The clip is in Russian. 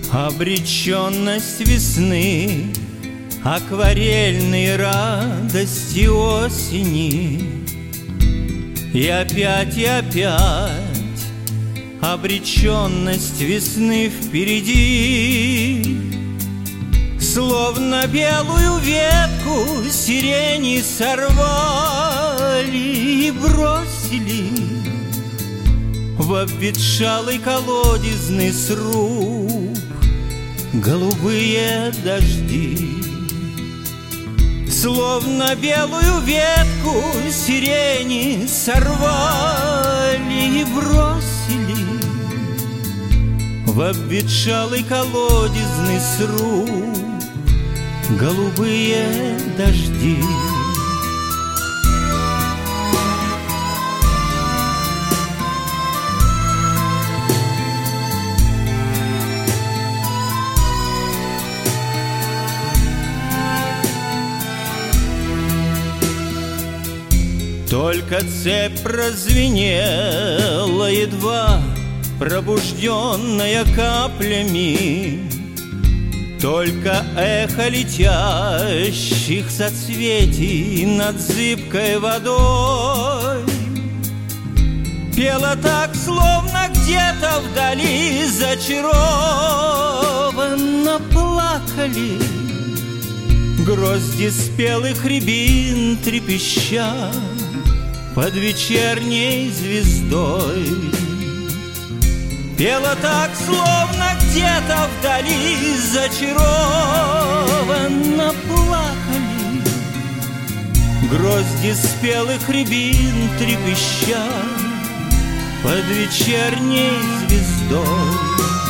Обреченность весны, акварельные радости осени. И опять обреченность весны впереди. Словно белую ветку сирени сорвали и бросили в обветшалый колодезный сруб голубые дожди. Словно белую ветку сирени сорвали и бросили в обветшалый колодезный сруб голубые дожди. Только цепь прозвенела, едва пробужденная каплями. Только эхо летящих соцветий над зыбкой водой пела так, словно где-то вдали зачарованно плакали грозди спелых рябин, трепеща под вечерней звездой. Пела так, словно где-то вдали зачарованно плакали грозди спелых рябин, трепеща под вечерней звездой.